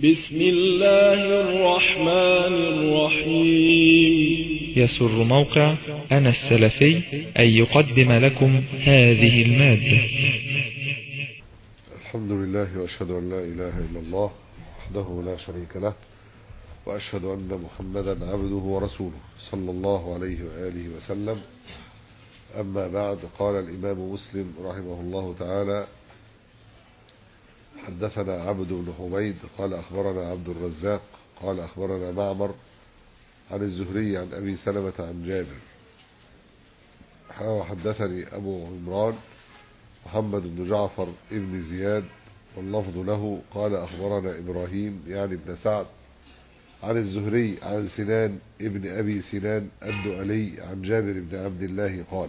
بسم الله الرحمن الرحيم. يسر موقع أنا السلفي أن يقدم لكم هذه المادة. الحمد لله وأشهد أن لا إله إلا الله وحده لا شريك له، وأشهد أن محمدا عبده ورسوله صلى الله عليه وآله وسلم. أما بعد، قال الإمام مسلم رحمه الله تعالى: حدثنا عبد بن حميد قال أخبرنا عبد الرزاق قال أخبرنا معمر عن الزهري عن أبي سلمة عن جابر. وحدثني أبو عمران محمد بن جعفر ابن زياد واللفظ له قال أخبرنا إبراهيم يعني ابن سعد عن الزهري عن سنان ابن أبي سنان الدؤلي عن جابر بن عبد الله قال: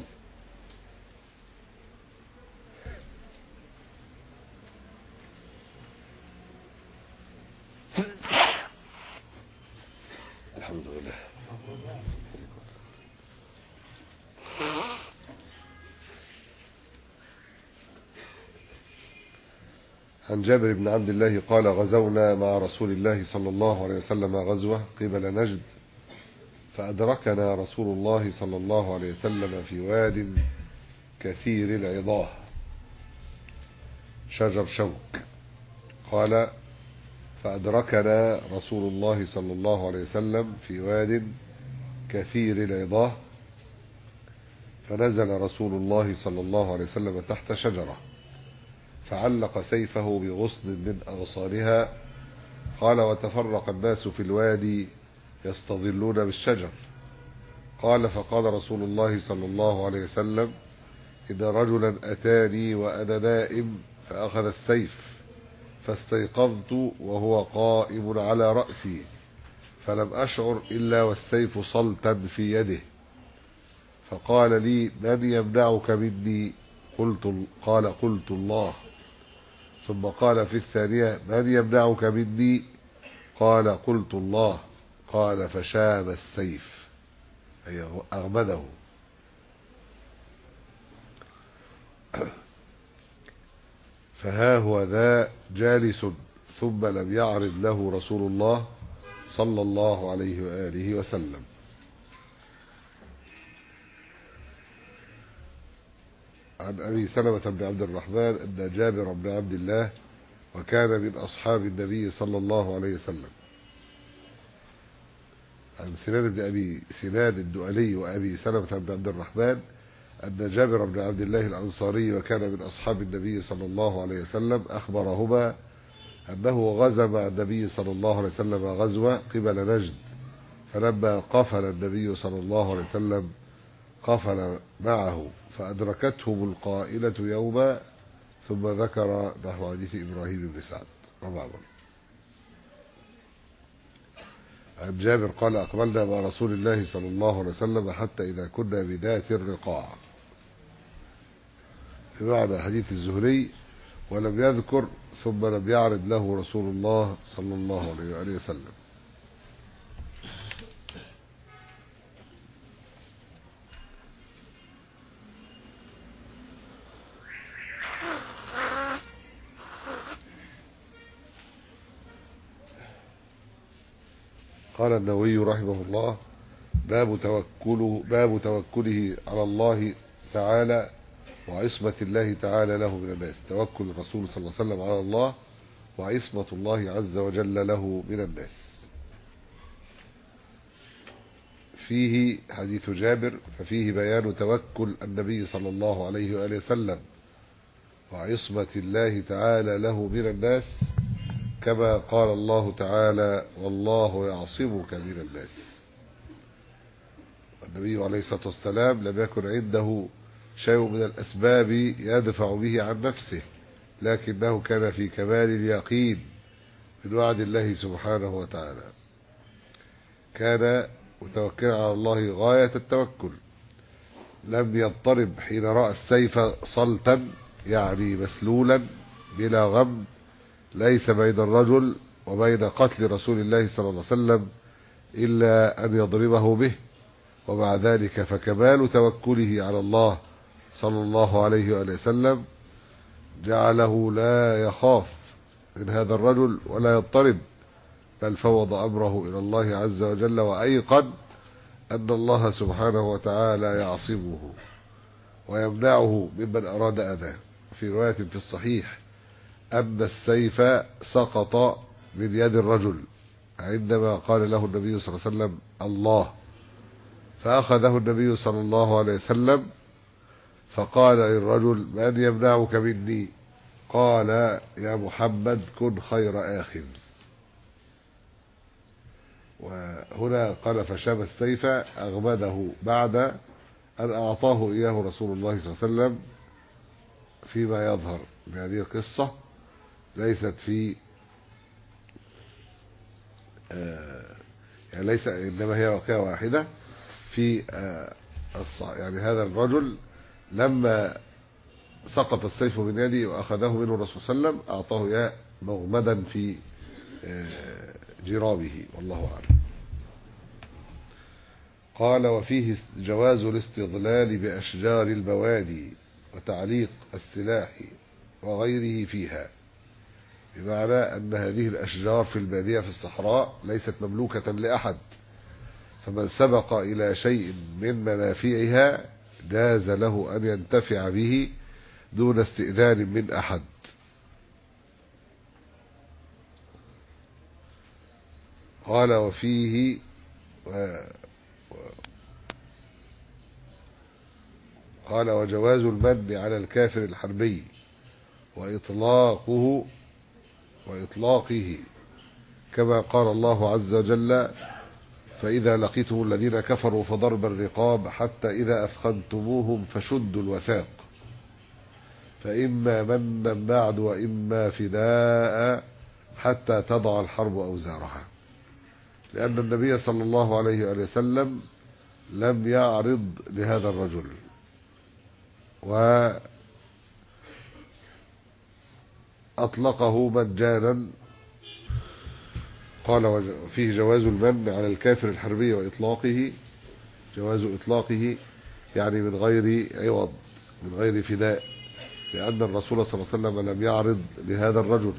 الحمد لله. عن جابر بن عبد الله قال: غزونا مع رسول الله صلى الله عليه وسلم غزوة قبل نجد، فأدركنا رسول الله صلى الله عليه وسلم في واد كثير العضاه شجر شوك. قال: فأدركنا رسول الله صلى الله عليه وسلم في واد كثير العضاه، فنزل رسول الله صلى الله عليه وسلم تحت شجرة فعلق سيفه بغصن من أغصانها. قال: وتفرق الناس في الوادي يستظلون بالشجر. قال: فقال رسول الله صلى الله عليه وسلم: إن رجلا أتاني وأنا نائم فأخذ السيف، فاستيقظت وهو قائم على رأسي، فلم أشعر إلا والسيف صلتا في يده، فقال لي: من يمنعك مني؟ قلت الله. ثم قال في الثانية: من يمنعك مني؟ قال: قلت الله. قال: فشاب السيف أي أغمده. فها هو ذا جالس، ثم لم يعرض له رسول الله صلى الله عليه وآله وسلم. عن أبي سلمة بن عبد الرحمن أن جابر بن عبد الله وكان من أصحاب النبي صلى الله عليه وسلم. عن سنان بن أبي سنان الدؤلي وأبي سلمة بن عبد الرحمن أن جابر بن عبد الله الأنصاري وكان من أصحاب النبي صلى الله عليه وسلم أخبرهما أنه غزا مع النبي صلى الله عليه وسلم غزوة قبل نجد، فلما قفل النبي صلى الله عليه وسلم قفل معه، فأدركتهم القائلة يوما، ثم ذكر نحو حديث إبراهيم بن سعد. عن جابر قال: أقبلنا مع رسول الله صلى الله عليه وسلم حتى إذا كنا بذات الرقاع، بمعنى حديث الزهري، ولم يذكر ثم لم يعرض له رسول الله صلى الله عليه وآله وسلم. قال النووي رحمه الله: باب توكله على الله تعالى وعصمة الله تعالى له من الناس. توكل الرسول صلى الله عليه وسلم على الله وعصمة الله عز وجل له من الناس. فيه حديث جابر، ففيه بيان توكل النبي صلى الله عليه وآله وسلم وعصمة الله تعالى له من الناس، كما قال الله تعالى: والله يعصمك من الناس. النبي عليه الصلاة والسلام لم يكن عنده شيء من الأسباب يدفع به عن نفسه، لكنه كان في كمال اليقين من وعد الله سبحانه وتعالى، كان متوكلا على الله غاية التوكل، لم يضطرب حين رأى السيف صلتا يعني مسلولا بلا غم، ليس بين الرجل وبين قتل رسول الله صلى الله عليه وسلم إلا أن يضربه به، ومع ذلك فكمال توكله على الله صلى الله عليه وآله وسلم جعله لا يخاف من هذا الرجل ولا يضطرب بل فوض أمره إلى الله عز وجل، وأيقن أن الله سبحانه وتعالى يعصمه ويمنعه ممن أراد أذاه. في رواية في الصحيح أن السيف سقط من يد الرجل عندما قال له النبي صلى الله عليه وسلم الله، فأخذه النبي صلى الله عليه وسلم فقال للرجل من يمنعك مني؟ قال يا محمد كن خير آخ. وهنا قال فشاب السيف أغمده بعد أن أعطاه إياه رسول الله صلى الله عليه وسلم، فيما يظهر من هذه القصة ليست في يعني ليس إنما هي واقعة واحدة في يعني هذا الرجل لما سقط السيف من يده وأخذه منه الرسول صلى الله عليه وسلم أعطاه إياه مغمدا في جرابه، والله أعلم. قال وفيه جواز الاستظلال بأشجار البوادي وتعليق السلاح وغيره فيها، بمعنى أن هذه الأشجار في البادية في الصحراء ليست مملوكة لأحد، فمن سبق إلى شيء من منافعها جاز له أن ينتفع به دون استئذان من أحد. قال وفيه قال وجواز المن على الكافر الحربي وإطلاقه كما قال الله عز وجل فإذا لقيتم الذين كفروا فضرب الرقاب حتى إذا أثخنتموهم فشدوا الوثاق فإما منا بعد وإما فداء حتى تضع الحرب أوزارها، لأن النبي صلى الله عليه وآله وسلم لم يعرض لهذا الرجل وأطلقه مجانا. قال فيه جواز المن على الكافر الحربي وإطلاقه، جواز إطلاقه يعني من غير عوض من غير فداء، لأن الرسول صلى الله عليه وسلم لم يعرض لهذا الرجل.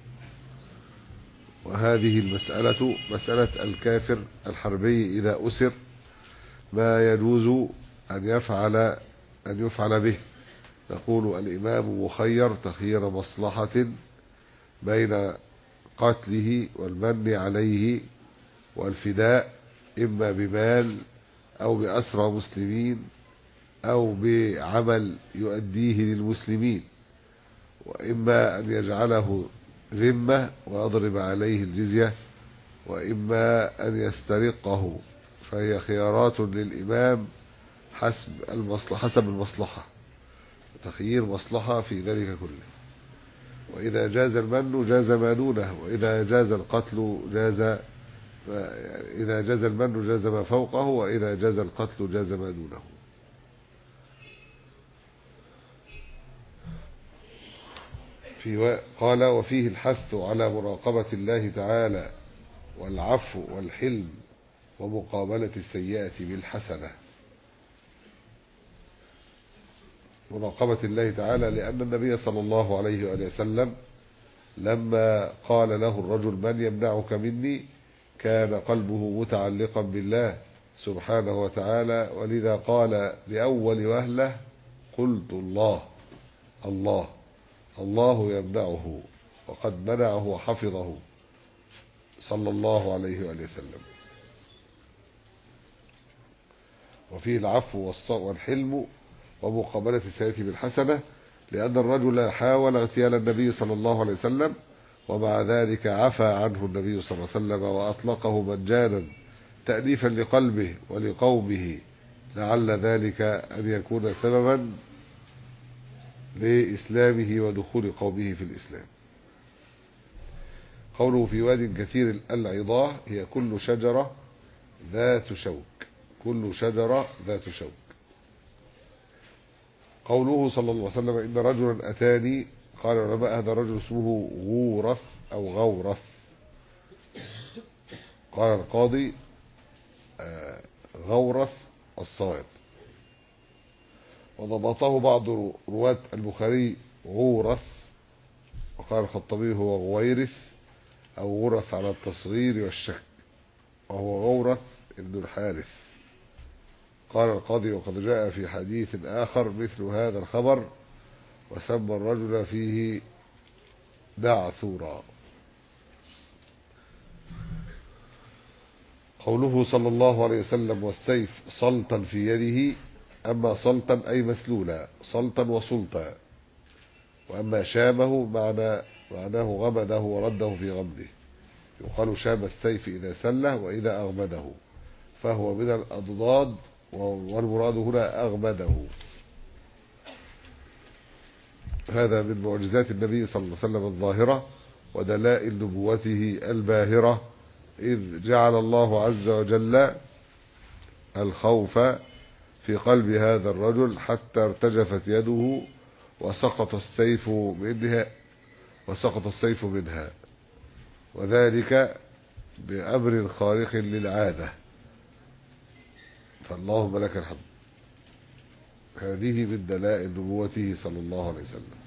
وهذه المسألة مسألة الكافر الحربي إذا أسر ما يجوز أن يفعل به. يقول الإمام مخير تخيير مصلحة بين قتله والمن عليه والفداء، إما بمال أو بأسرى مسلمين أو بعمل يؤديه للمسلمين، وإما أن يجعله ذمة ويضرب عليه الجزية، وإما أن يسترقه، فهي خيارات للإمام حسب المصلحة، تخيير مصلحة في ذلك كله. وإذا جاز المن جاز ما دونه، وإذا جاز القتل إذا جاز المن جاز ما فوقه، وإذا جاز القتل جاز ما دونه. قال وفيه الحث على مراقبة الله تعالى والعفو والحلم ومقابلة السيئة بالحسنة. مراقبة الله تعالى لأن النبي صلى الله عليه وآله وسلم لما قال له الرجل من يمنعك مني كان قلبه متعلقا بالله سبحانه وتعالى، ولذا قال لأول وهلة قلت الله يمنعه، وقد منعه وحفظه صلى الله عليه وآله وسلم. وفيه العفو والحلم ومقابلة السيئة بالحسنة، لأن الرجل حاول اغتيال النبي صلى الله عليه وسلم ومع ذلك عفى عنه النبي صلى الله عليه وسلم وأطلقه مجانا تأليفا لقلبه ولقومه، لعل ذلك أن يكون سببا لإسلامه ودخول قومه في الإسلام. قوله في واد كثير العضاه هي كل شجرة ذات شوك. قوله صلى الله عليه وسلم إن رجلا أتاني، قال العلماء هذا الرجل اسمه غورث أو غورث. قال القاضي غورث الصائب، وضبطه بعض رواة البخاري غورث، وقال الخطبي هو غويرث أو غرث على التصغير والشك، وهو غورث ابن الحارث. قال القاضي: وقد جاء في حديث آخر مثل هذا الخبر، وسمى الرجل فيه دعثورا. قوله صلى الله عليه وسلم: والسيف صلتا في يده، أما صلتا أي مسلولا، صلتا وسلطا. وأما شامه معناه غمده ورده في غمده. يقال شام السيف إذا سله وإذا أغمده، فهو من الأضداد، والمراد هنا أغمده. هذا من معجزات النبي صلى الله عليه وسلم الظاهرة ودلائل نبوته الباهرة، إذ جعل الله عز وجل الخوف في قلب هذا الرجل حتى ارتجفت يده وسقط السيف منها، وذلك بأمر خارق للعادة. فاللهم لك الحمد. هذه من دلائل نبوته صلى الله عليه وسلم.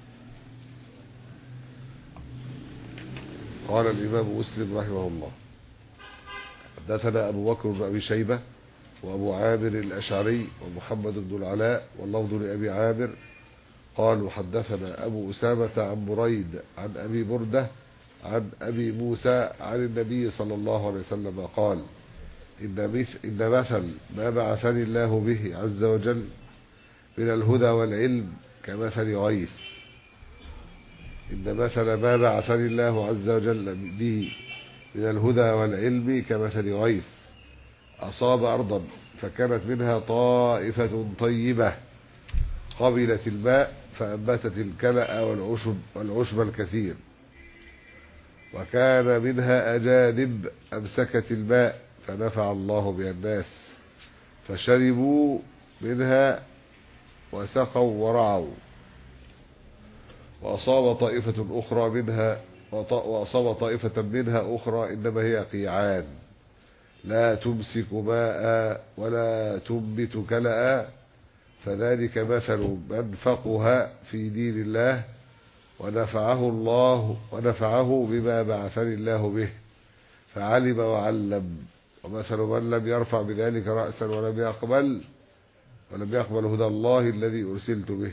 قال الإمام مسلم رحمه الله: حدثنا أبو بكر بن أبي شيبة وأبو عامر الأشعري ومحمد بن العلاء، واللفظ لأبي عامر، قالوا حدثنا أبو أسامة عن بريد عن أبي بردة عن أبي موسى عن النبي صلى الله عليه وسلم قال: إن مثل ما بعثني الله به عز وجل من الهدى والعلم كمثل غيث. إن مثل ما بعثني الله عز وجل به من الهدى والعلم كمثل غيث أصاب أرضا فكانت منها طائفة طيبة قبلت الماء فأنبتت الكلأ والعشب الكثير، وكان منها أجادب أمسكت الماء فنفع الله بها الناس فشربوا منها وسقوا ورعوا. وأصاب طائفة منها أخرى إنما هي قيعان لا تمسك ماء ولا تنبت كلأ، فذلك مثل من فقه في دين الله ونفعه بما بعثني الله به فعلم وعلم. ومثل من لم يرفع بذلك رأسا ولم يقبل هدى الله الذي أرسلت به.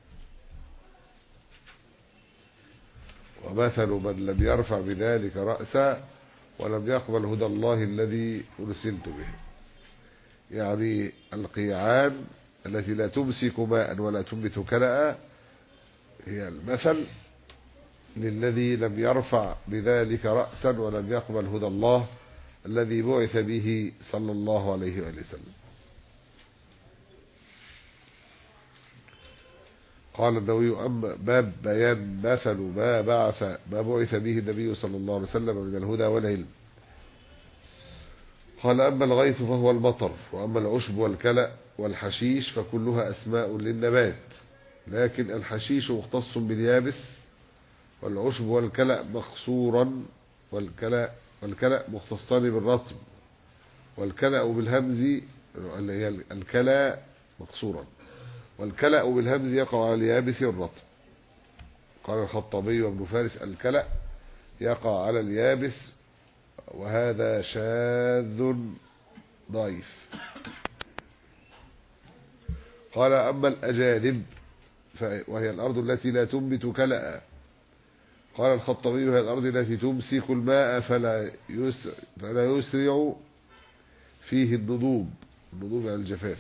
ومثل من لم يرفع بذلك رأسا ولم يقبل هدى الله الذي أرسلت به، يعني القيعان التي لا تمسك ماء ولا تنبت كلأ هي المثل للذي لم يرفع بذلك رأسا ولم يقبل هدى الله الذي بعث به صلى الله عليه وآله وسلم. قال النووي: أما باب بيان مثل ما بعث به النبي صلى الله عليه وسلم من الهدى والعلم. قال: أما الغيث فهو المطر، وأما العشب والكلأ والحشيش فكلها أسماء للنبات، لكن الحشيش مختص باليابس، والعشب والكلأ مقصورا، والكلأ مختصان بالرطب، والكلأ بالهمز اللي هي الكلأ مقصورا، والكلأ بالهمز يقع على اليابس الرطب. قال الخطابي وابن فارس: الكلأ يقع على اليابس، وهذا شاذ ضعيف. قال: أما الأجانب وهي الأرض التي لا تنبت كلأ. قال الخطابي: هي الأرض التي تمسك الماء فلا يسرع فيه النضوب على الجفاف.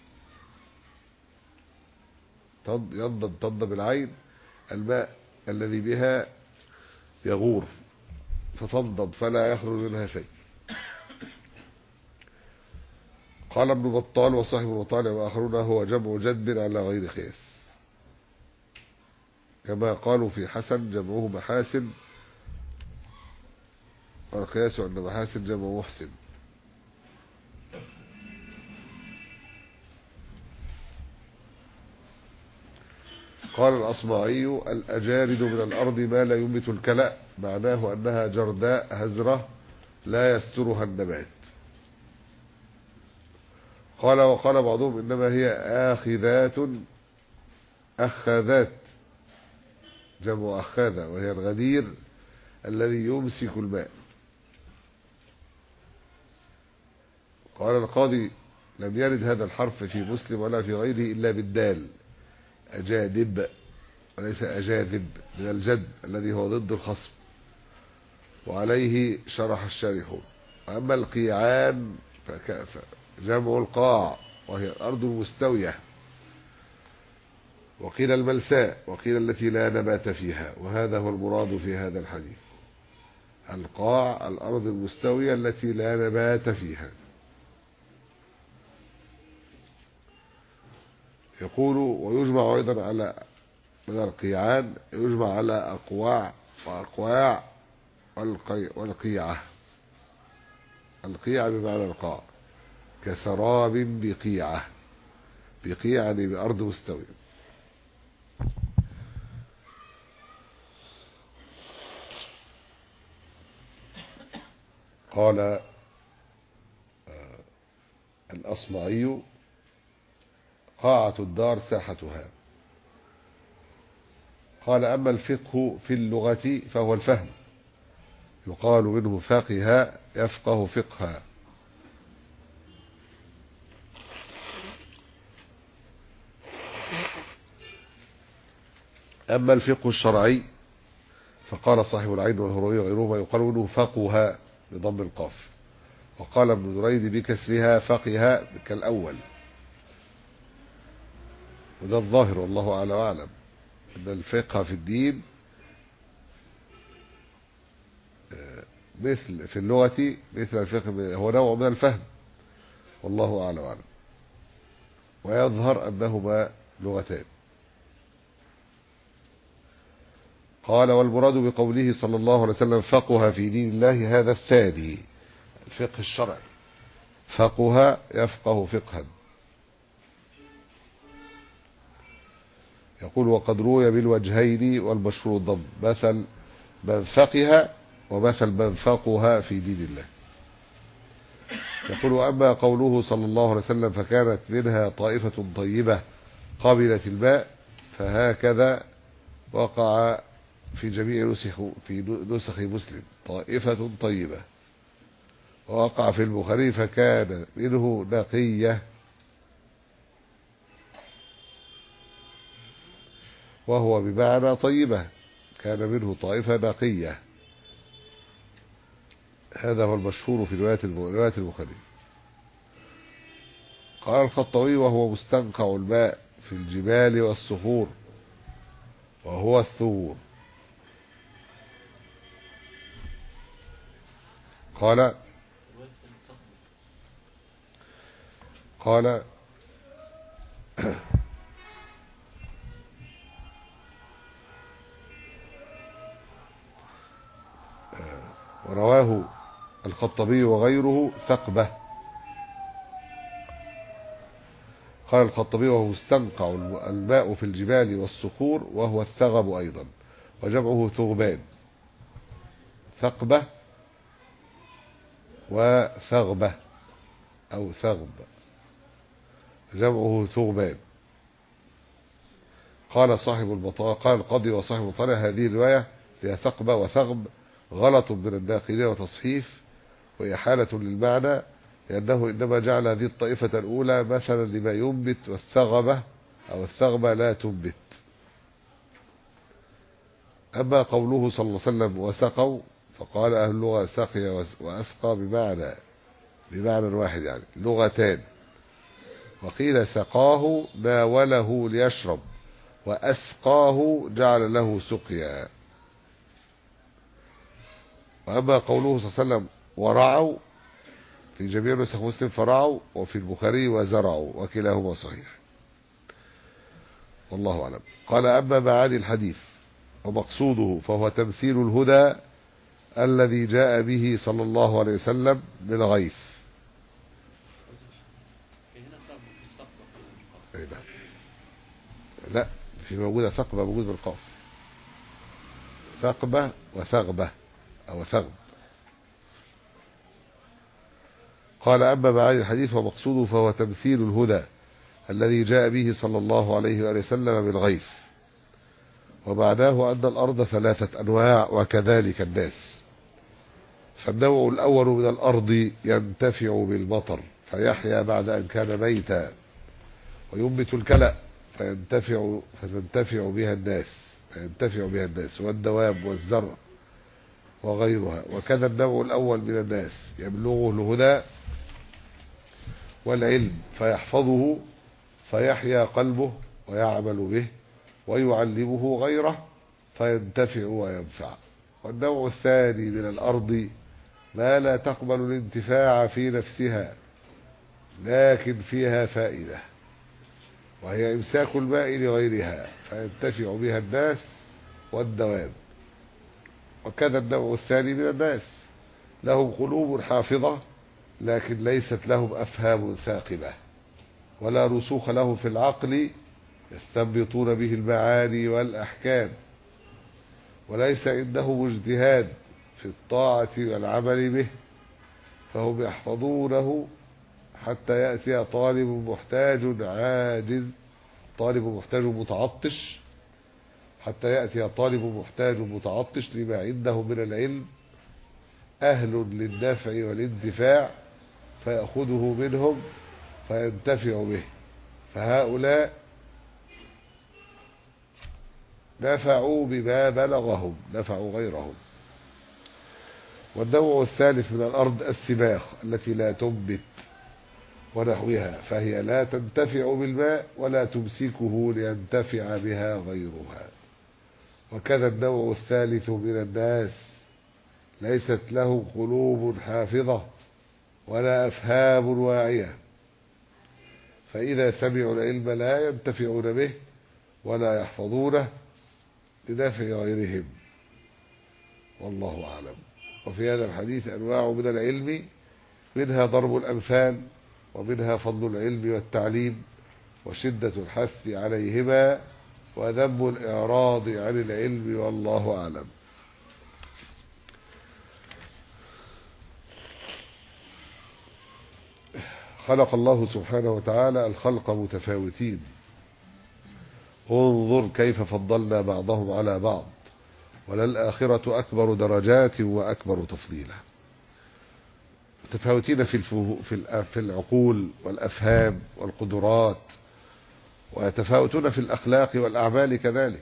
تنضب العين الماء الذي بها يغور فتنضب فلا يخرج منها شيء. قال ابن بطال وصاحب المطالع وآخرون: هو جمع جدب على غير قياس، كما قالوا في حسن جمعه محاسن، والقياس عند محاسن جمع محسن. قال الأصمعي: الأجارد من الأرض ما لا ينبت الكلأ، معناه أنها جرداء هزرة لا يسترها النبات. وقال بعضهم: إنما هي أخذات جمع أخاذة، وهي الغدير الذي يمسك الماء. قال القاضي لم يرد هذا الحرف في مسلم ولا في غيره إلا بالدال أجادب وليس أجاذب من الجد الذي هو ضد الخصم، وعليه شرح الشارحون. أما القيعان فجمع القاع وهي الأرض المستوية، وقيل الملساء، وقيل التي لا نبات فيها، وهذا هو المراد في هذا الحديث. القاع الأرض المستوية التي لا نبات فيها. يقول ويجمع أيضا على من القيعان يجمع على أقواع وأقواع والقيعة. القيعة بمعنى القاع، كسراب بقيعة، بقيعة يعني بأرض مستوية. قال الأصمعي قاعة الدار ساحتها. قال أما الفقه في اللغة فهو الفهم، يقال منه فقه يفقه فقها. أما الفقه الشرعي فقال صاحب العين والهروي وغيرهما يقال منه فقه بضم القاف، وقال ابن دريد بكسرها فقه كالأول. وده الظاهر والله أعلى وأعلم أن الفقه في الدين مثل في اللغة مثل الفقه، هو نوع من الفهم والله أعلى وأعلم. ويظهر أنهما لغتان. قال والمراد بقوله صلى الله عليه وسلم فقه في دين الله هذا الثاني، الفقه الشرعي، فقه يفقه فقها. يقول وقد روي بالوجهين والمشهور الضم، مثل من فقه ومثل من فقه في دين الله. يقول وأما قوله صلى الله عليه وسلم فكانت منها طائفة طيبة قابلت الماء، فهكذا وقع في جميع نسخ مسلم طائفة طيبة، ووقع في البخاري فكان منه نقية، وهو بمعنى طيبة، كان منه طائفة نقية. هذا هو المشهور في رواية البخاري. قال الخطوي وهو مستنقع الماء في الجبال والصخور، وهو الثور. قال ورواه الخطبي وغيره ثقبة. قال الخطبي وهو مستنقع الماء في الجبال والصخور، وهو الثغب أيضا، وجمعه ثغبان. ثقبة وثغبة أو ثغب، جمعه ثغبان. قال صاحب البطالة، قال القاضي وصاحب البطالة هذه الرواية فيها ثقبة وثغب غلط من الناقلين وتصحيف وإحالة للمعنى، لأنه إنما جعل هذه الطائفة الأولى مثلا لما ينبت، والثغبة أو الثغبة لا تنبت. أما قوله صلى الله عليه وسلم وسقوا، فقال أهل اللغة سقي وأسقى بمعنى واحد، يعني لغتان. وقيل سقاه ناوله ليشرب، وأسقاه جعل له سقيا. وأما قوله صلى الله عليه وسلم ورعوا، في جميع نسخ مسلم فرعوا، وفي البخاري وزرعوا، وكلاهما صحيح والله أعلم. قال أما معاني الحديث ومقصوده فهو تمثيل الهدى الذي جاء به صلى الله عليه وسلم بالغيث. لا، في موجودة ثقبة، موجود بالقاف، ثقبة وثغبة أو ثغب. قال أما معاني الحديث ومقصوده فهو تمثيل الهدى الذي جاء به صلى الله عليه وآله وسلم بالغيث، ومعناه أن الأرض 3 أنواع وكذلك الناس. فالنوع الأول من الأرض ينتفع بالمطر فيحيا بعد أن كان ميتا، وينبت الكلأ فتنتفع بها الناس والدواب والزرع وغيرها. وكذا النوع الأول من الناس يبلغه الهدى والعلم فيحفظه فيحيا قلبه ويعمل به ويعلمه غيره فينتفع وينفع. والنوع الثاني من الأرض ما لا تقبل الانتفاع في نفسها لكن فيها فائدة، وهي إمساك الماء لغيرها فينتفع بها الناس والدواب. وكذا النوع الثاني من الناس لهم قلوب حافظة لكن ليست لهم أفهام ثاقبة ولا رسوخ لهم في العقل يستنبطون به المعاني والأحكام، وليس عندهم اجتهاد في الطاعة والعمل به، فهم يحفظونه حتى يأتي طالب محتاج عاجز، طالب محتاج متعطش، حتى يأتي طالب محتاج متعطش لما عنده من العلم أهل للنفع والانتفاع فيأخذه منهم فينتفع به، فهؤلاء نفعوا بما بلغهم، نفعوا غيرهم. والنوع الثالث من الأرض السباخ التي لا تنبت ونحوها، فهي لا تنتفع بالماء ولا تمسكه لينتفع بها غيرها. وكذا النوع الثالث من الناس ليست له قلوب حافظة ولا أفهام واعية، فإذا سمعوا العلم لا ينتفعون به ولا يحفظونه لنفع غيرهم، والله أعلم. وفي هذا الحديث أنواع من العلم، منها ضرب الأمثال، ومنها فضل العلم والتعليم وشدة الحث عليهما وذم الإعراض عن العلم، والله أعلم. خلق الله سبحانه وتعالى الخلق متفاوتين، انظر كيف فضلنا بعضهم على بعض، وللآخرة أكبر درجات وأكبر تفضيلا. متفاوتين في العقول والأفهام والقدرات، ويتفاوتون في الأخلاق والأعمال كذلك.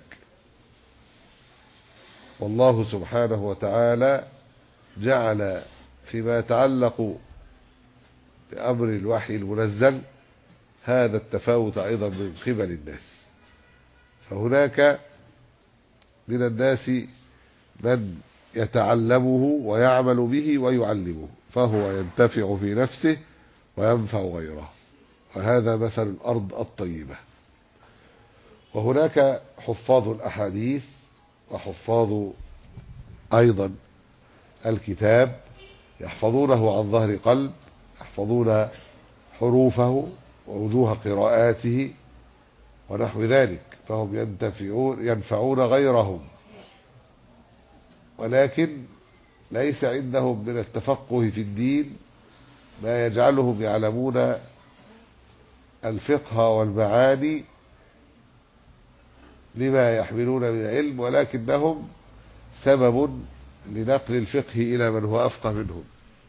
والله سبحانه وتعالى جعل فيما يتعلق بأمر الوحي المنزل هذا التفاوت أيضا من قبل الناس، فهناك من الناس من يتعلمه ويعمل به ويعلمه فهو ينتفع في نفسه وينفع غيره، وهذا مثل الأرض الطيبة. وهناك حفاظ الأحاديث وحفاظ أيضا الكتاب يحفظونه عن ظهر قلب، يحفظون حروفه ووجوه قراءاته ونحو ذلك، فهم ينفعون غيرهم، ولكن ليس عندهم من التفقه في الدين ما يجعلهم يعلمون الفقه والمعاني لما يحملون من العلم، ولكنهم سبب لنقل الفقه إلى من هو أفقه منهم.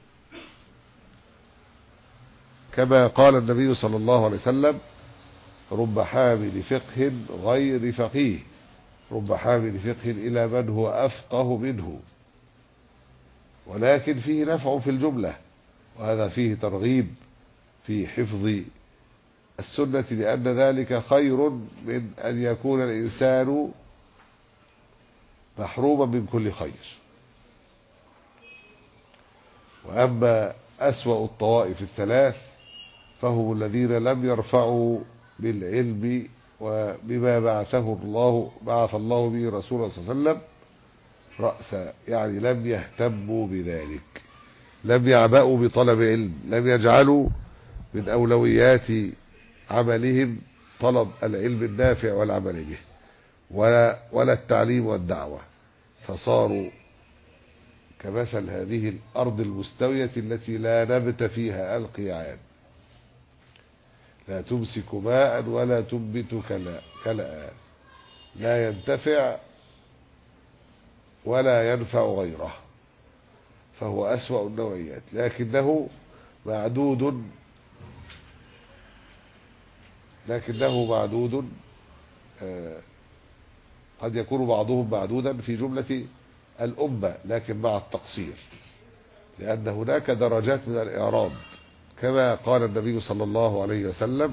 كما قال النبي صلى الله عليه وسلم: رب حامل فقه غير فقيه، رب حامل فقه إلى من هو أفقه منه، ولكن فيه نفع في الجملة، وهذا فيه ترغيب في حفظ السنة، لأن ذلك خير من أن يكون الإنسان محروما من كل خير. وأما أسوأ الطوائف الثلاث فهم الذين لم يرفعوا بالعلم وبما بعث الله به رسوله صلى الله عليه وسلم رأسا، يعني لم يهتموا بذلك، لم يعبأوا بطلب علم، لم يجعلوا من أولويات عملهم طلب العلم النافع والعمل به ولا التعليم والدعوة، فصاروا كمثل هذه الأرض المستوية التي لا نبت فيها القيعان، لا تمسك ماء ولا تنبت كلأ. لا ينتفع ولا ينفع غيره، فهو أسوأ النوعيات، لكنه معدود قد يكون بعضهم معدودا في جملة الأمة، لكن مع التقصير، لأن هناك درجات من الإعراض، كما قال النبي صلى الله عليه وسلم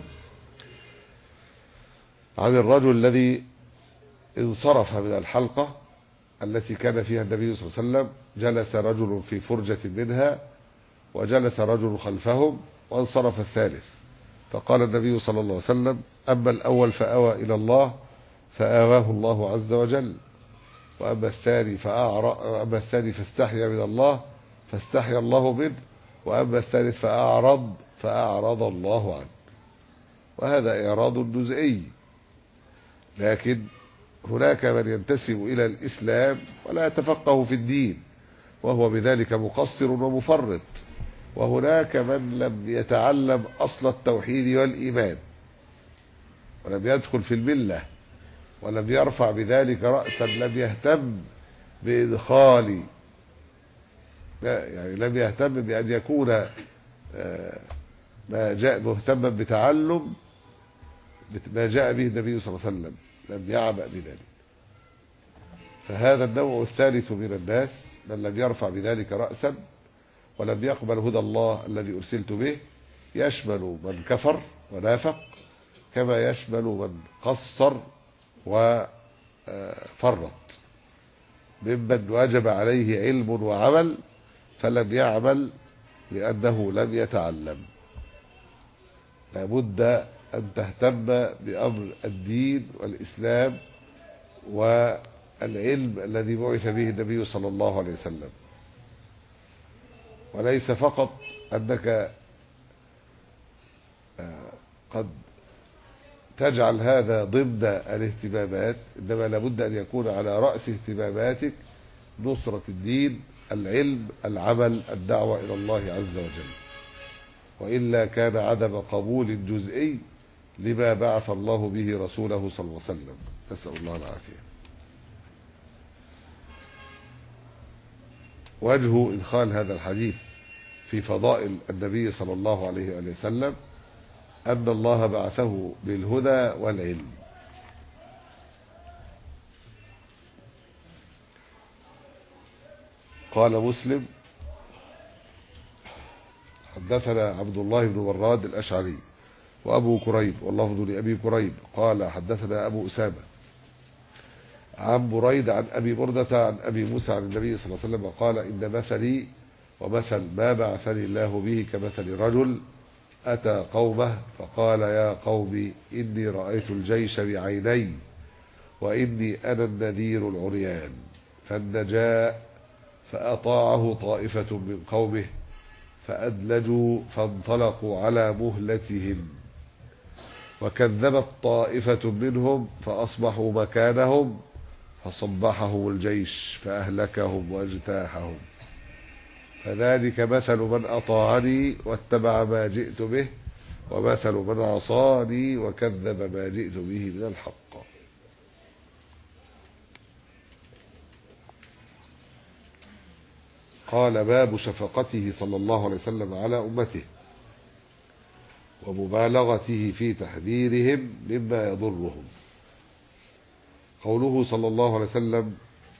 عن الرجل الذي انصرف من الحلقة التي كان فيها النبي صلى الله عليه وسلم، جلس رجل في فرجة منها وجلس رجل خلفهم وانصرف الثالث، فقال النبي صلى الله عليه وسلم: أما الأول فأوى إلى الله فآواه الله عز وجل، وأما الثاني فاستحيا من الله فاستحيا الله منه، وأما الثالث فأعرض الله عنه. وهذا إعراض جزئي، لكن هناك من ينتسب إلى الإسلام ولا يتفقه في الدين وهو بذلك مقصر ومفرط، وهناك من لم يتعلم أصل التوحيد والإيمان ولم يدخل في الملة ولم يرفع بذلك رأسا، لم يهتم بإدخال، يعني لم يهتم بأن يكون ما جاء مهتما بتعلم ما جاء به النبي صلى الله عليه وسلم، لم يعبأ بذلك. فهذا النوع الثالث من الناس من لم يرفع بذلك رأسا ولم يقبل هدى الله الذي أرسلت به، يشمل من كفر ونافق، كما يشمل من قصر وفرط، ممن وجب عليه علم وعمل فلم يعمل لأنه لم يتعلم. لابد أن تهتم بأمر الدين والإسلام والعلم الذي بعث به النبي صلى الله عليه وسلم، وليس فقط أنك قد تجعل هذا ضمن الاهتمامات، إنما لابد أن يكون على رأس اهتماماتك نصرة الدين، العلم، العمل، الدعوة إلى الله عز وجل، وإلا كان عدم قبول جزئي لما بعث الله به رسوله صلى الله عليه وسلم. نسأل الله العافية. وجه إدخال هذا الحديث في فضائل النبي صلى الله عليه وسلم أن الله بعثه بالهدى والعلم. قال مسلم: حدثنا عبد الله بن براد الأشعري وأبو كريب واللفظ لأبي كريب قال حدثنا أبو أسامة عن بريد عن أبي بردة عن أبي موسى عن النبي صلى الله عليه وسلم قال: إن مثلي ومثل ما بعثني الله به كمثل رجل أتى قومه فقال: يا قوم إني رأيت الجيش بعيني وإني أنا النذير العريان، فالنجاء فأطاعه طائفة من قومه فأدلجوا فانطلقوا على مهلتهم، وكذبت طائفة منهم فأصبحوا مكانهم فصبحهم الجيش فأهلكهم واجتاحهم، فذلك مثل من أطاعني واتبع ما جئت به، ومثل من عصاني وكذب ما جئت به من الحق. قال: باب شفقته صلى الله عليه وسلم على أمته ومبالغته في تحذيرهم مما يضرهم. قوله صلى الله عليه وسلم: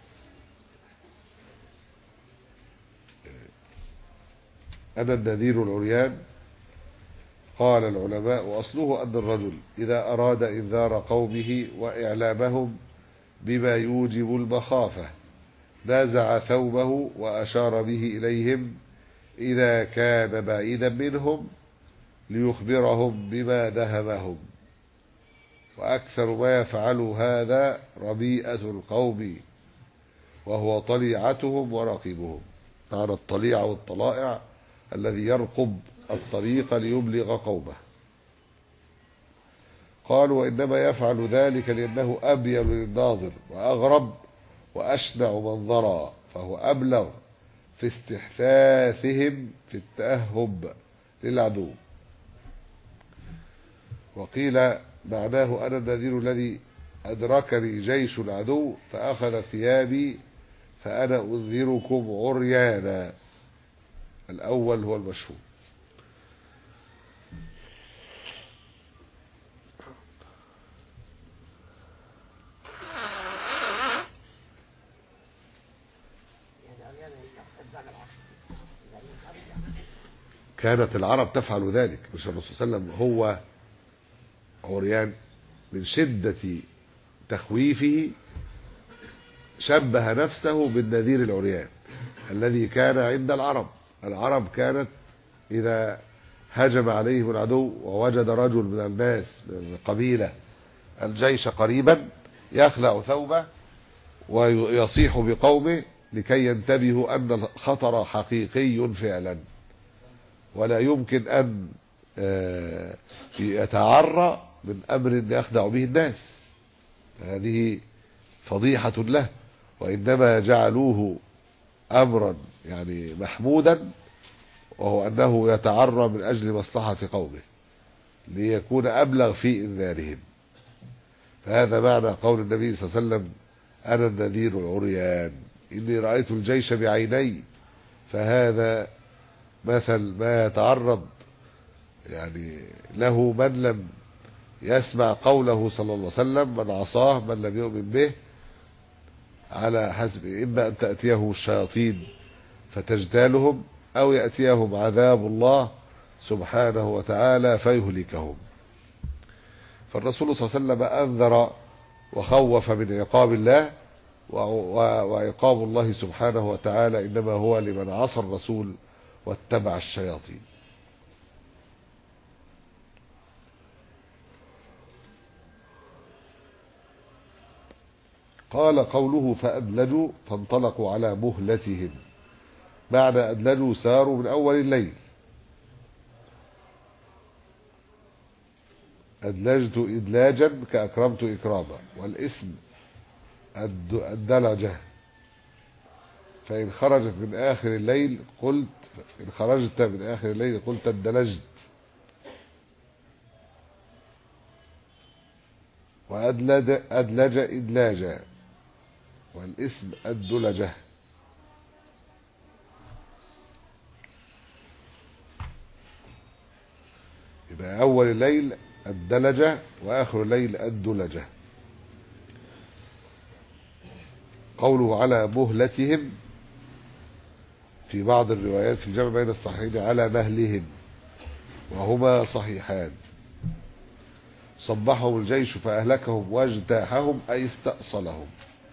أنا النذير العريان، قال العلماء: وأصله أن الرجل إذا أراد إنذار قومه وإعلامهم بما يوجب المخافة نازع ثوبه وأشار به إليهم إذا كان بعيدا منهم ليخبرهم بما دهمهم، وأكثر ما يفعل هذا ربيئة القوم وهو طليعتهم ورقيبهم. معنى الطليعة والطلائع الذي يرقب الطريق ليبلغ قومه. قالوا: وإنما يفعل ذلك لأنه أبين للناظر وأغرب وأشنع منظرا، فهو أبلغ في استحثاثهم في التأهب للعدو. وقيل معناه: أنا النذير الذي أدركني جيش العدو فأخذ ثيابي فأنا أنذركم عريانا. الأول هو المشهور. كانت العرب تفعل ذلك، مش الرسول صلى الله عليه وسلم هو عريان. من شدة تخويفه شبه نفسه بالنذير العريان الذي كان عند العرب. العرب كانت إذا هجم عليهم العدو ووجد رجل من الناس من القبيلة الجيش قريبا يخلع ثوبه ويصيح بقومه لكي ينتبهوا أن الخطر حقيقي فعلا، ولا يمكن أن يتعرى من أمر يخدع به الناس. هذه فضيحة له، وإنما جعلوه أمرا يعني محمودا، وهو أنه يتعرى من أجل مصلحة قومه ليكون أبلغ في إنذارهم. فهذا معنى قول النبي صلى الله عليه وسلم أنا النذير العريان إني رأيت الجيش بعيني. فهذا مثل ما يتعرض يعني له من لم يسمع قوله صلى الله عليه وسلم، من عصاه من لم يؤمن به، على حسب إما أن تأتيهم الشياطين فتجتالهم أو يأتيهم عذاب الله سبحانه وتعالى فيهلكهم. فالرسول صلى الله عليه وسلم أنذر وخوف من عقاب الله، وعقاب الله سبحانه وتعالى إنما هو لمن عصى الرسول واتبع الشياطين. قال قوله فأدلجوا فانطلقوا على مهلتهم. معنى أدلجوا ساروا من أول الليل. أدلجت إدلاجا كأكرمت إكراما، والاسم الدلجة. فإن خرجت من آخر الليل قلت إن خرجت من آخر الليل قلت الدلجت، وأدلج إدلاجا، والاسم الدلجة. يبقى أول الليل الدلجة وآخر الليل الدلجة. قوله على مهلتهم في بعض الروايات في الجمع بين الصحيحين على مهلهم، وهما صحيحان. صبحهم الجيش فأهلكهم واجتاحهم أي استأصلهم.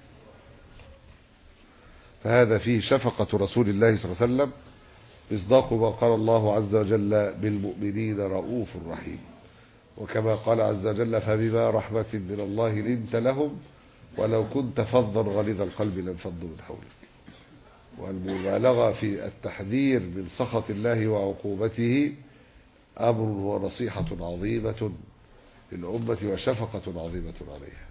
فهذا فيه شفقة رسول الله صلى الله عليه وسلم، مصداق ما قال الله عز وجل بالمؤمنين رؤوف رحيم. وكما قال عز وجل فبما رحمة من الله لنت لهم ولو كنت فظا غليظ القلب لانفضوا من حولك. والمبالغة في التحذير من سخط الله وعقوبته أمر ونصيحة عظيمة للأمة وشفقة عظيمة عليها.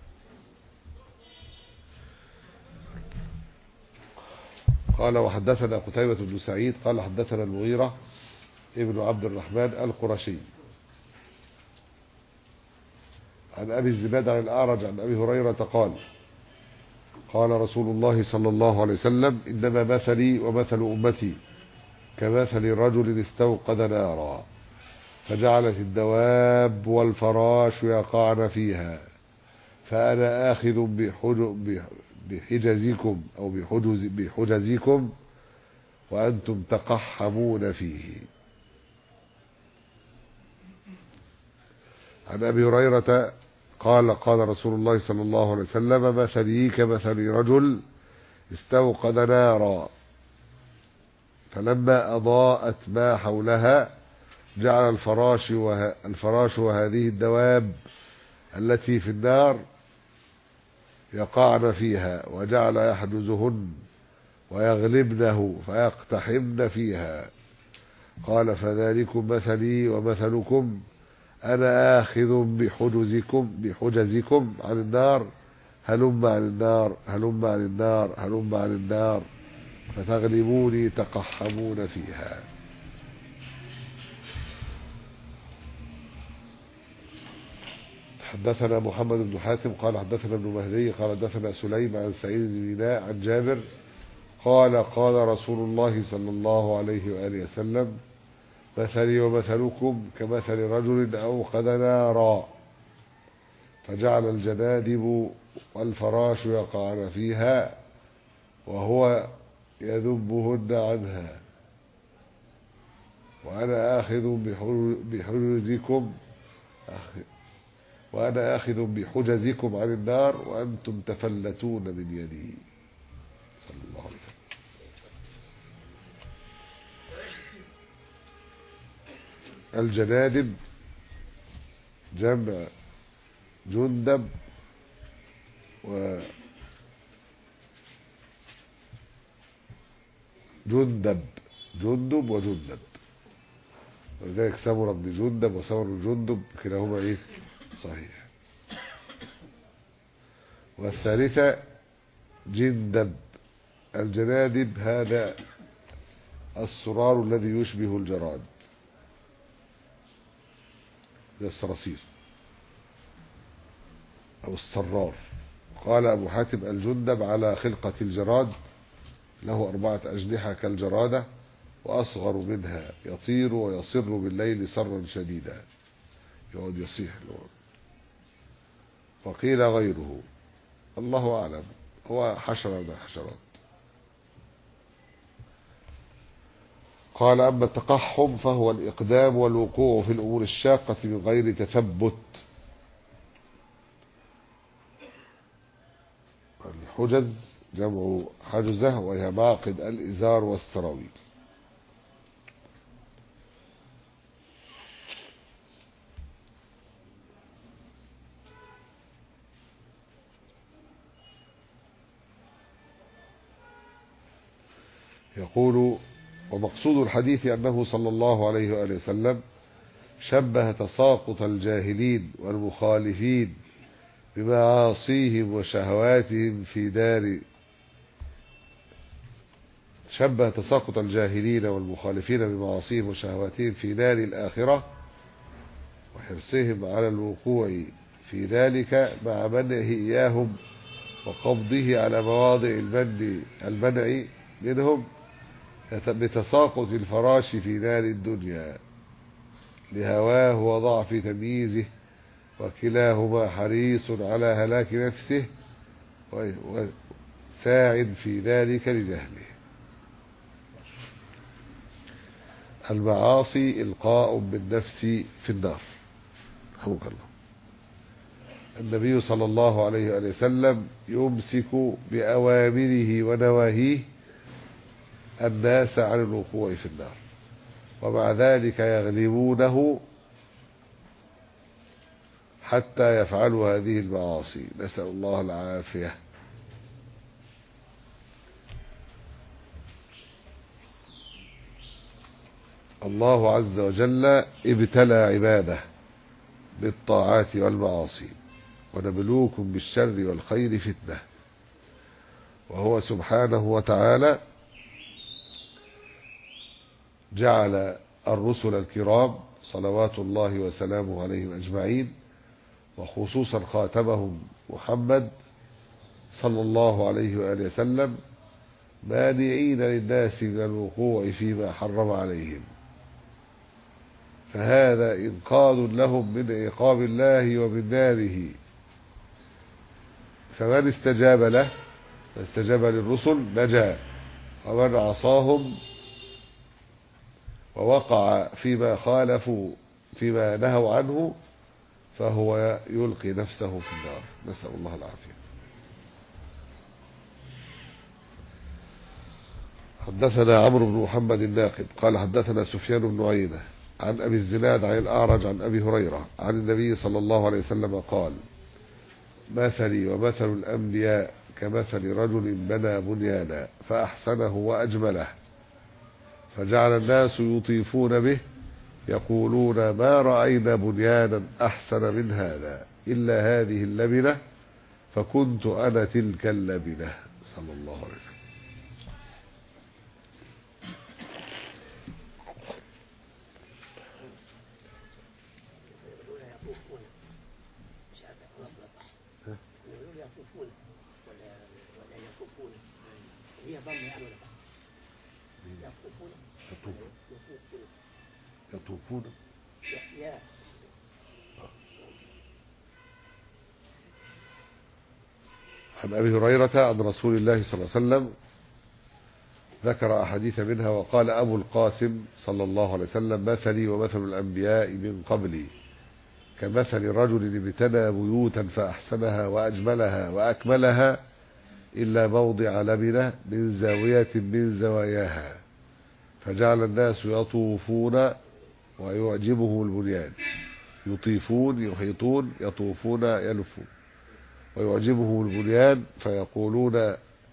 قال وحدثنا قتيبة بن سعيد قال حدثنا المغيرة ابن عبد الرحمن القرشي عن أبي الزباد عن الأعرج عن أبي هريرة قال قال رسول الله صلى الله عليه وسلم إنما مثلي ومثل أمتي كمثل رجل استوقد نارا فجعلت الدواب والفراش يقعن فيها فأنا آخذ بحجزكم أو بحجزكم وأنتم تقحمون فيه. عن أبي هريرة قال قال رسول الله صلى الله عليه وسلم مثلي كمثل رجل استوقد نارا فلما أضاءت ما حولها جعل الفراش وهذه الدواب التي في النار يقعن فيها وجعل يحجزهن ويغلبنه فيقتحمن فيها. قال فذلكم مثلي ومثلكم أنا آخذ بحجزكم عن النار هلم عن النار هلم عن النار هلم عن النار فتغلبوني تقحمون فيها. حدثنا محمد بن حاتم قال حدثنا ابن مهدي قال حدثنا سليم عن سعيد بن ميناء عن جابر قال قال رسول الله صلى الله عليه وآله وسلم مثلي ومثلكم كمثل رجل أوقد نارا فجعل الجنادب والفراش يقعن فيها وهو يذبهن عنها وأنا آخذ بحجزكم عن النار وأنتم تفلتون من يدي صلى الله عليه وسلم. الجنادب جمع جندب وجندب جندب وجندب، ولذلك سمر بن جندب وسمر بن جندب كلاهما ايه صحيح. والثالثة جندب. الجنادب هذا السرار الذي يشبه الجراد زي الصراصير أو الصرار. قال أبو حاتم الجندب على خلقة الجراد، له 4 أجنحة كالجرادة وأصغر منها، يطير ويصر بالليل صرا شديدا، يقعد يصيح. وقيل غيره الله أعلم، هو حشرة من الحشرات. قال أما التقحم فهو الإقدام والوقوع في الأمور الشاقة من غير تثبت. الحجز جمع حجزة وهي معقد الإزار والسراويل. يقول ومقصود الحديث أنه صلى الله عليه وآله وسلم شبه تساقط الجاهلين والمخالفين بمعاصيهم وشهواتهم في دار شبه تساقط الجاهلين والمخالفين بمعاصيهم وشهواتهم في نار الآخرة وحرصهم على الوقوع في ذلك مع منعه إياهم وقبضه على مواضع المنع منهم بتساقط الفراش في نار الدنيا لهواه وضعف تمييزه، وكلاهما حريص على هلاك نفسه وساعد في ذلك لجهله. المعاصي إلقاء بالنفس في النار. حمد الله. النبي صلى الله عليه وسلم يمسك بأوامره ونواهيه الناس عن الوقوع في النار، ومع ذلك يغلبونه حتى يفعلوا هذه المعاصي، نسأل الله العافية. الله عز وجل ابتلى عباده بالطاعات والمعاصي، ونبلوكم بالشر والخير فتنة. وهو سبحانه وتعالى جعل الرسل الكرام صلوات الله وسلامه عليهم أجمعين، وخصوصا خاتمهم محمد صلى الله عليه وآله وسلم، مانعين للناس من الوقوع فيما حرم عليهم، فهذا إنقاذ لهم من عقاب الله ومن ناره. فمن استجاب له واستجاب للرسل نجا، ومن عصاهم ووقع فيما خالفوا فيما نهوا عنه فهو يلقي نفسه في النار، نسأل الله العافية. حدثنا عمرو بن محمد الناقد قال حدثنا سفيان بن عيينة عن أبي الزناد عن الأعرج عن أبي هريرة عن النبي صلى الله عليه وسلم قال مثلي ومثل الأنبياء كمثل رجل بنى بنيانا فأحسنه وأجمله، فجعل الناس يطيفون به يقولون ما رأينا بنيانا أحسن من هذا إلا هذه اللبنة، فكنت أنا تلك اللبنة صلى الله عليه وسلم. يطوفون ولا يطوفون هي ضم يعني ولا يطوفون يطوفون يا عن أبي هريرة عن رسول الله صلى الله عليه وسلم ذكر أحاديث منها وقال أبو القاسم صلى الله عليه وسلم مثلي ومثل الأنبياء من قبلي كمثل رجل ابتنى بيوتا فأحسنها وأجملها وأكملها إلا موضع لبنة من زاوية من زواياها فجعل الناس يطوفون ويعجبهم البنيان يطيفون يحيطون يطوفون يلفون ويعجبهم البنيان فيقولون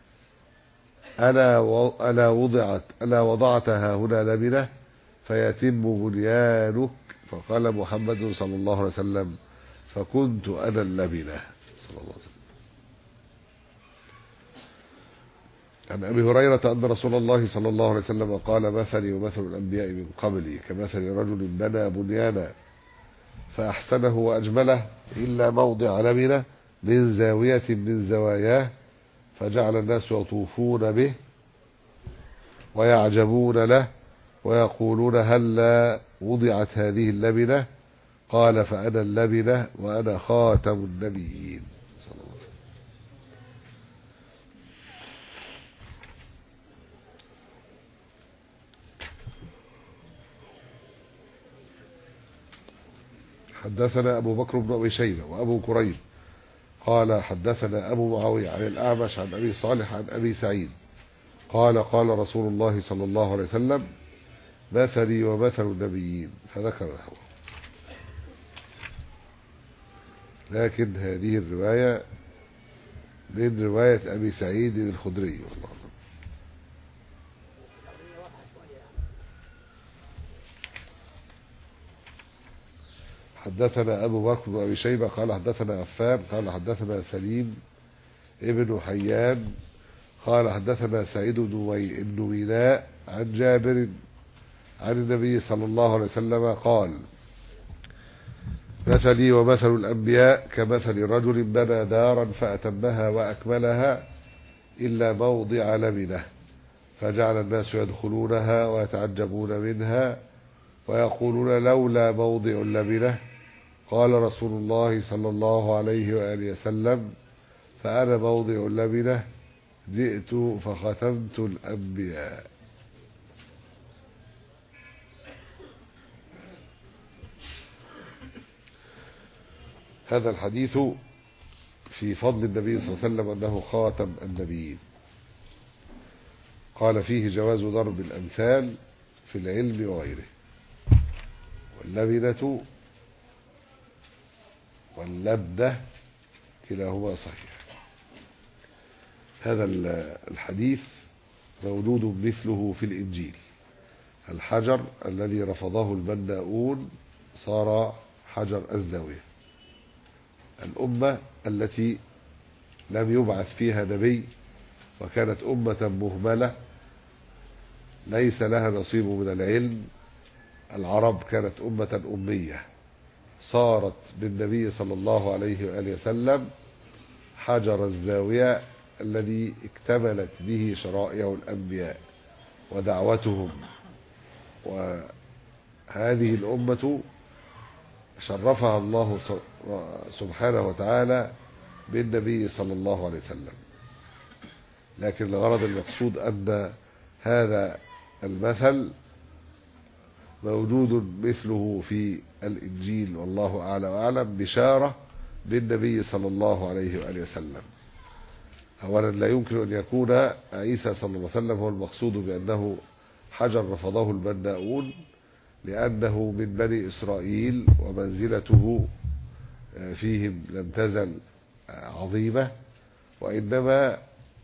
ألا وضعتها هنا لبنة فيتم بنيانك فقال محمد صلى الله عليه وسلم فكنت أنا اللبنة صلى الله عليه وسلم. عن أبي هريرة أن رسول الله صلى الله عليه وسلم قال مثلي ومثل الأنبياء من قبلي كمثل رجل بنى بنيانا فأحسنه وأجمله إلا موضع لبنة من زاوية من زواياه فجعل الناس يطوفون به ويعجبون له ويقولون هلا وضعت هذه اللبنة قال فأنا اللبنة وأنا خاتم النبيين صلى الله عليه وسلم. حدثنا أبو بكر بن أبي شيبة وأبو كريب قال حدثنا أبو معاوية عن الأعمش عن أبي صالح عن أبي سعيد قال قال رسول الله صلى الله عليه وسلم مثلي ومثل النبيين فذكر له. لكن هذه الرواية من رواية أبي سعيد الخدري والله أعلم. حدثنا أبو بكر بن أبي شيبة قال حدثنا عفان قال حدثنا سليم ابن حيان قال حدثنا سعيد بن ميناء عن جابر عن النبي صلى الله عليه وسلم قال مثلي ومثل الأنبياء كمثل رجل بنى دارا فأتمها وأكملها إلا موضع لبنة فجعل الناس يدخلونها ويتعجبون منها ويقولون لولا موضع اللبنة قال رسول الله صلى الله عليه وآله وسلم فأنا موضع اللبنة جئت فختمت الأنبياء. هذا الحديث في فضل النبي صلى الله عليه وسلم أنه خاتم النبيين. قال فيه جواز ضرب الأمثال في العلم وغيره واللبنة واللبنة كلاهما صحيح. هذا الحديث موجود مثله في الإنجيل. الحجر الذي رفضه البناؤون صار حجر الزاوية. الأمة التي لم يبعث فيها نبي وكانت أمة مهملة ليس لها نصيب من العلم. العرب كانت أمة أمية صارت بالنبي صلى الله عليه وآله وسلم حجر الزاوية الذي اكتملت به شرائع الأنبياء ودعوتهم. وهذه الأمة شرفها الله سبحانه وتعالى بالنبي صلى الله عليه وسلم. لكن الغرض المقصود أن هذا المثل موجود مثله في الإنجيل والله أعلى وأعلم بشارة بالنبي صلى الله عليه وآله وسلم. أولا لا يمكن أن يكون عيسى صلى الله عليه وسلم هو المقصود بأنه حجر رفضه البناؤون لأنه من بني إسرائيل ومنزلته فيهم لم تزل عظيمة. وإنما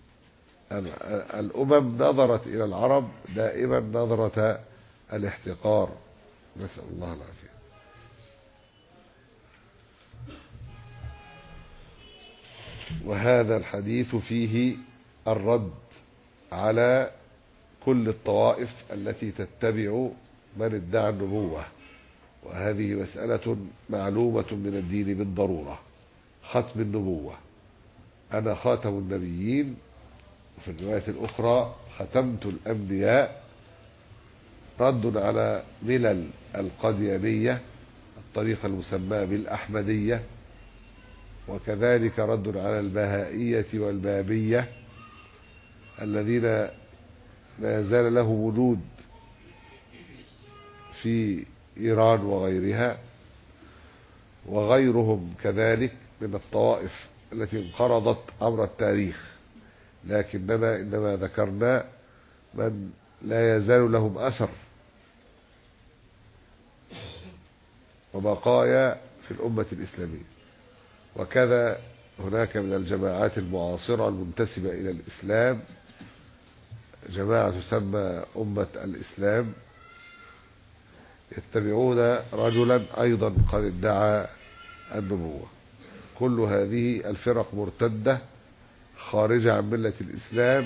الأمم نظرت إلى العرب دائما نظرة الاحتقار نسأل الله العافية. وهذا الحديث فيه الرد على كل الطوائف التي تتبع من ادعى النبوة، وهذه مسألة معلومة من الدين بالضرورة. ختم النبوة أنا خاتم النبيين، وفي الرواية الأخرى ختمت الأنبياء، رد على ملل القديانية الطريقة المسماة بالأحمدية، وكذلك رد على البهائية والبابية الذين لا يزال له وجود في إيران وغيرها، وغيرهم كذلك من الطوائف التي انقرضت عبر التاريخ، لكننا إنما ذكرنا من لا يزال لهم أثر وبقايا في الأمة الإسلامية. وكذا هناك من الجماعات المعاصرة المنتسبة إلى الإسلام جماعة تسمى أمة الإسلام، يتبعون رجلا أيضا قد ادعى النبوة. كل هذه الفرق مرتدة خارجة عن ملة الإسلام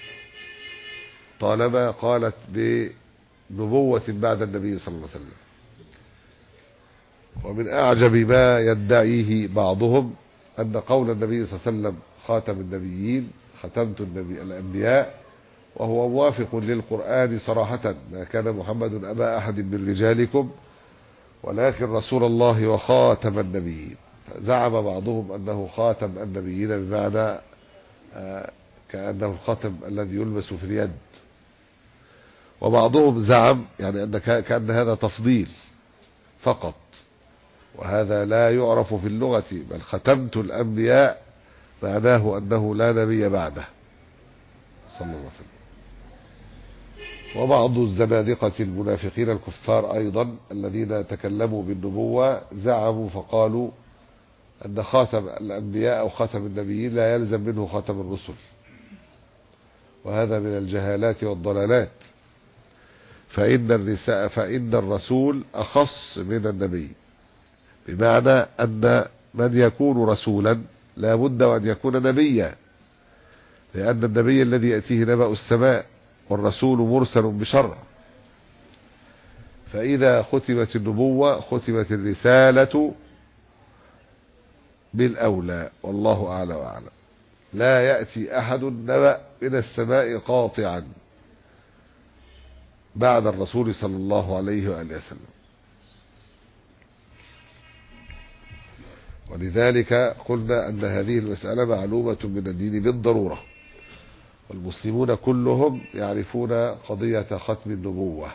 طالما قالت بنبوة بعد النبي صلى الله عليه وسلم. ومن أعجب ما يدعيه بعضهم أن قول النبي صلى الله عليه وسلم خاتم النبيين، ختمت الأنبياء، وهو موافق للقرآن صراحة، ما كان محمد أبا أحد من رجالكم ولكن رسول الله وخاتم النبيين. زعم بعضهم أنه خاتم النبيين بمعنى كأنه الخاتم الذي يلبس في اليد، وبعضهم زعم يعني أن كأن هذا تفضيل فقط، وهذا لا يعرف في اللغة، بل ختمت الأنبياء معناه أنه لا نبي بعده صلى الله عليه وسلم. وبعض الزنادقة المنافقين الكفار أيضا الذين تكلموا بالنبوة زعموا فقالوا أن خاتم الأنبياء أو خاتم النبيين لا يلزم منه خاتم الرسل، وهذا من الجهالات والضلالات، فإن الرسول أخص من النبي، بمعنى أن من يكون رسولا لا بد وأن يكون نبيا، لأن النبي الذي يأتيه نبأ السماء، والرسول مرسل بشرع. فإذا ختمت النبوة ختمت الرسالة بالأولى، والله أعلى وأعلم. لا يأتي أحد نبأ من السماء قاطعا بعد الرسول صلى الله عليه وآله وسلم. ولذلك قلنا أن هذه المسألة معلومة من الدين بالضرورة، والمسلمون كلهم يعرفون قضية ختم النبوة.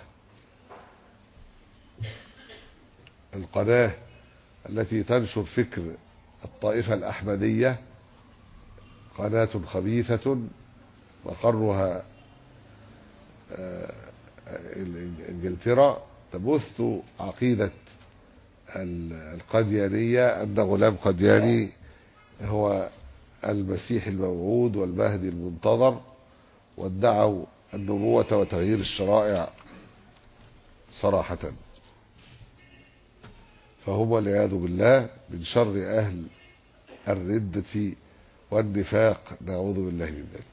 القناة التي تنشر فكر الطائفة الأحمدية قناة خبيثة مقرها انجلترا، تبث عقيدة القديانية أن غلام قدياني هو المسيح الموعود والمهدي المنتظر، وادعوا النبوة وتغيير الشرائع صراحة. فهم والعياذ بالله من شر أهل الردة والنفاق، نعوذ بالله من ذلك.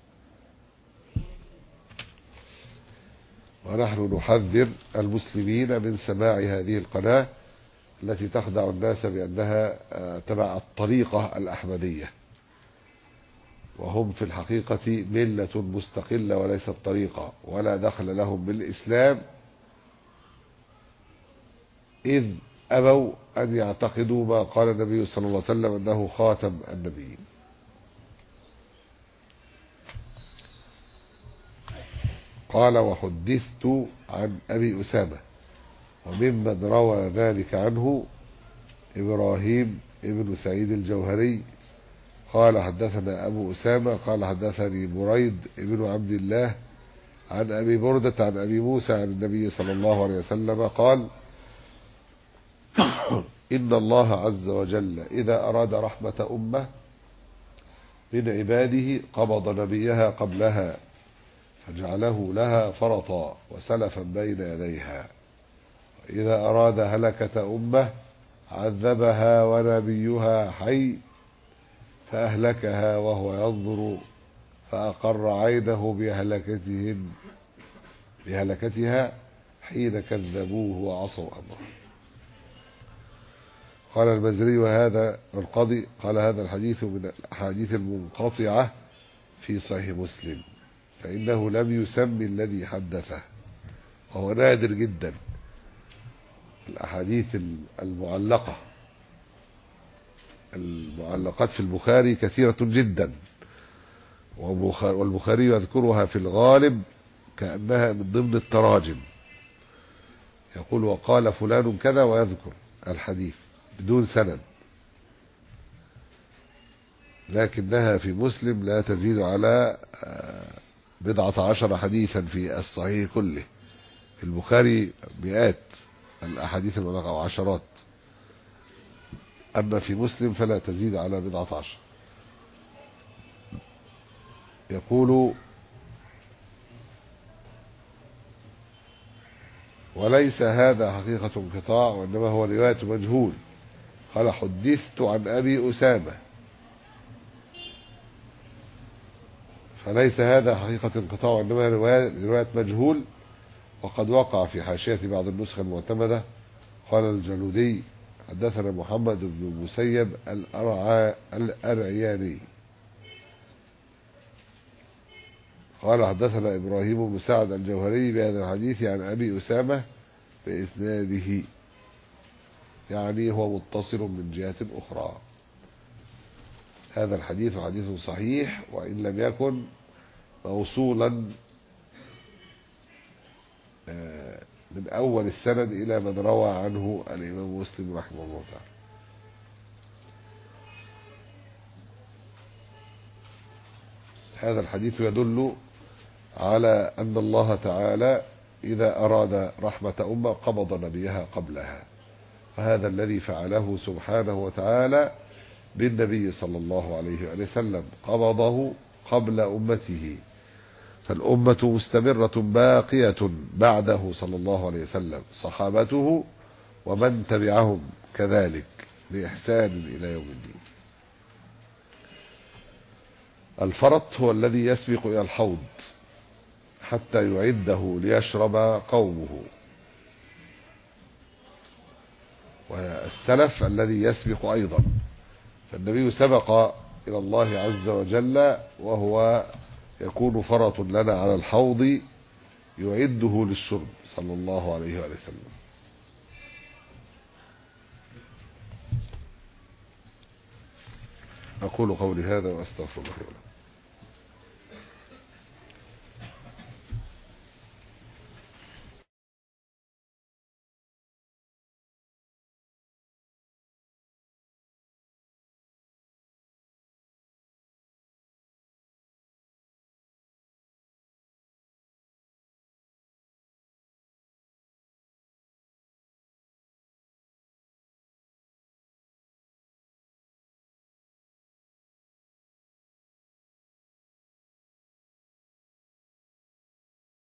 ونحن نحذر المسلمين من سماع هذه القناة التي تخدع الناس بأنها تبع الطريقة الأحمدية، وهم في الحقيقة ملة مستقلة وليست طريقة، ولا دخل لهم بالإسلام، إذ أبوا أن يعتقدوا ما قال النبي صلى الله عليه وسلم أنه خاتم النبيين. قال: وحدثت عن أبي أسامة، وممن روى ذلك عنه إبراهيم ابن سعيد الجوهري قال: حدثنا أبو أسامة قال: حدثني بريد ابن عبد الله عن أبي بردة عن أبي موسى عن النبي صلى الله عليه وسلم قال: إن الله عز وجل إذا أراد رحمة أمة من عباده قبض نبيها قبلها فجعله لها فرطا وسلفا بين يديها، إذا أراد هلكة أمة عذبها ونبيها حي فأهلكها وهو ينظر فأقر عينه بهلكتها حين كذبوه وعصوا أمره. قال المزري وهذا القاضي قال هذا الحديث من الأحاديث المنقطعة في صحيح مسلم، فإنه لم يسمي الذي حدثه، وهو نادر جدا. الأحاديث المعلقات في البخاري كثيرة جدا، والبخاري يذكرها في الغالب كأنها من ضمن التراجم، يقول وقال فلان كذا ويذكر الحديث بدون سند، لكنها في مسلم لا تزيد على 19 حديثا في الصحيح كله. في البخاري مئات الأحاديث المبلغة أو عشرات، أما في مسلم فلا تزيد على 19. يقول وليس هذا حقيقة انقطاع، وإنما هو رواية مجهول. قال حدثت عن أبي أسامة، فليس هذا حقيقة انقطاع وإنما رواية مجهول. وقد وقع في حاشية بعض النسخ المعتمدة. قال الجلودي حدثنا محمد بن المسيب الأرعياني قال حدثنا إبراهيم بن سعد الجوهري بهذا الحديث عن أبي أسامة بإسناده، يعني هو متصل من جهة أخرى. هذا الحديث حديث صحيح وإن لم يكن موصولا من أول السند إلى من روى عنه الإمام مسلم رحمه الله تعالى. هذا الحديث يدل على أن الله تعالى إذا أراد رحمة أمة قبض نبيها قبلها، وهذا الذي فعله سبحانه وتعالى بالنبي صلى الله عليه وسلم، قبضه قبل أمته، فالأمة مستمرة باقية بعده صلى الله عليه وسلم، صحابته ومن تبعهم كذلك بإحسان إلى يوم الدين. الفرط هو الذي يسبق إلى الحوض حتى يعده ليشرب قومه، والسلف الذي يسبق أيضا، فالنبي سبق إلى الله عز وجل وهو يكون فرط لنا على الحوض يعده للشرب صلى الله عليه وسلم. أقول قولي هذا وأستغفر الله.